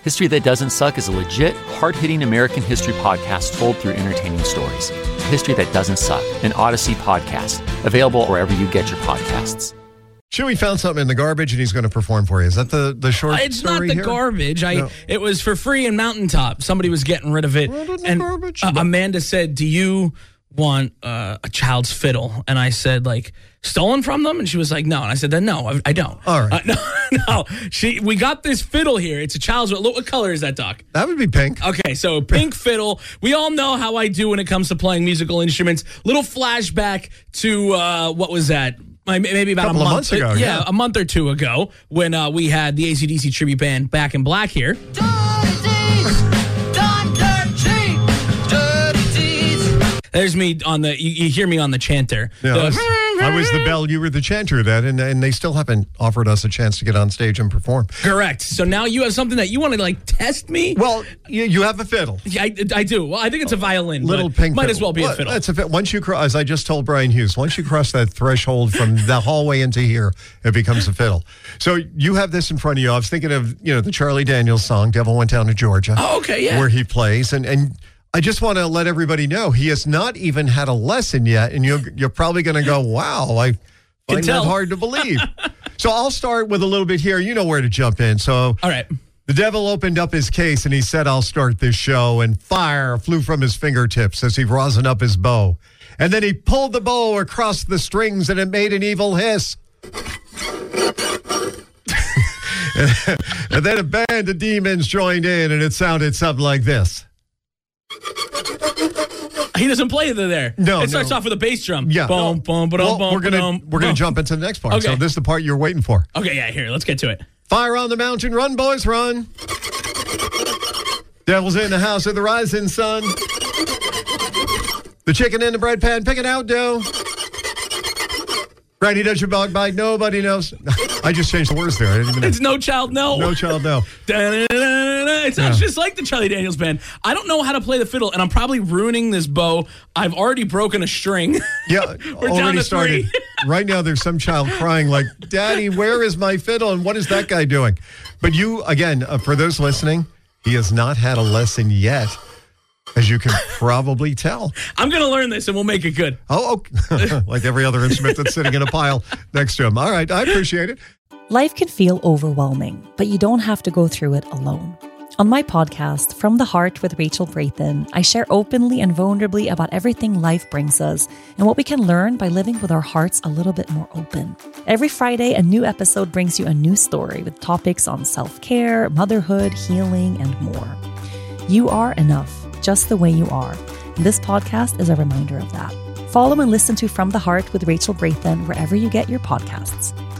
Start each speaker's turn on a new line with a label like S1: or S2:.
S1: History That Doesn't Suck is a legit, hard-hitting American history podcast told through entertaining stories. History That Doesn't Suck, an Odyssey podcast, available wherever you get your podcasts.
S2: Chewy found something in the garbage and he's going to perform for you. Is that the short story?
S3: It's not the
S2: here?
S3: garbage.
S2: No.
S3: It was for free in Mountaintop. Somebody was getting rid of it. And Amanda said, do you want a child's fiddle? And I said, like, stolen from them? And she was like, no. And I said, then no, I don't.
S2: All right.
S3: No. We got this fiddle here. It's a child's. What color is that, Doc?
S2: That would be pink.
S3: Okay, so pink fiddle. We all know how I do when it comes to playing musical instruments. Little flashback to, what was that? Maybe about a
S2: couple of months ago.
S3: Yeah, a month or two ago when we had the AC/DC tribute band Back in Black here. There's me on the, you hear me on the chanter.
S2: Yeah, I was the bell, you were the chanter that, and they still haven't offered us a chance to get on stage and perform.
S3: Correct. So now you have something that you want to like test me?
S2: Well, you have a fiddle.
S3: Yeah, I do. Well, I think it's a violin.
S2: Little
S3: but
S2: pink
S3: might
S2: fiddle.
S3: as well be a fiddle.
S2: That's a once you cross, as I just told Brian Hughes, once you cross that threshold from the hallway into here, it becomes a fiddle. So you have this in front of you. I was thinking of, the Charlie Daniels song, Devil Went Down to Georgia.
S3: Oh, okay, yeah.
S2: Where he plays. And I just want to let everybody know he has not even had a lesson yet. And you're probably going to go, wow, I find that hard to believe. So I'll start with a little bit here. You know where to jump in. So
S3: all right.
S2: The devil opened up his case and he said, I'll start this show. And fire flew from his fingertips as he rosined up his bow. And then he pulled the bow across the strings and it made an evil hiss. And then a band of demons joined in and it sounded something like this.
S3: He doesn't play it there.
S2: No,
S3: it starts off with a bass drum.
S2: Yeah.
S3: Boom, boom, boom, boom.
S2: We're gonna jump into the next part.
S3: Okay.
S2: So this is the part you're waiting for.
S3: Okay, yeah, here, let's get to it.
S2: Fire on the mountain, run, boys, run. Devil's in the house of the rising sun. The chicken in the bread pan, picking out dough. Granny does your bug bite, nobody knows. I just changed the words there. I didn't even know.
S3: It's No Child No.
S2: No Child No.
S3: It sounds just like the Charlie Daniels Band. I don't know how to play the fiddle, and I'm probably ruining this bow. I've already broken a string.
S2: Yeah,
S3: We're down to
S2: started.
S3: 3.
S2: Right now, there's some child crying like, Daddy, where is my fiddle? And what is that guy doing? But you, again, for those listening, he has not had a lesson yet, as you can probably tell.
S3: I'm going to learn this, and we'll make it good.
S2: Oh, okay. Like every other instrument that's sitting in a pile next to him. All right, I appreciate it.
S4: Life can feel overwhelming, but you don't have to go through it alone. On my podcast, From the Heart with Rachel Brathen, I share openly and vulnerably about everything life brings us and what we can learn by living with our hearts a little bit more open. Every Friday, a new episode brings you a new story with topics on self-care, motherhood, healing, and more. You are enough, just the way you are. And this podcast is a reminder of that. Follow and listen to From the Heart with Rachel Brathen wherever you get your podcasts.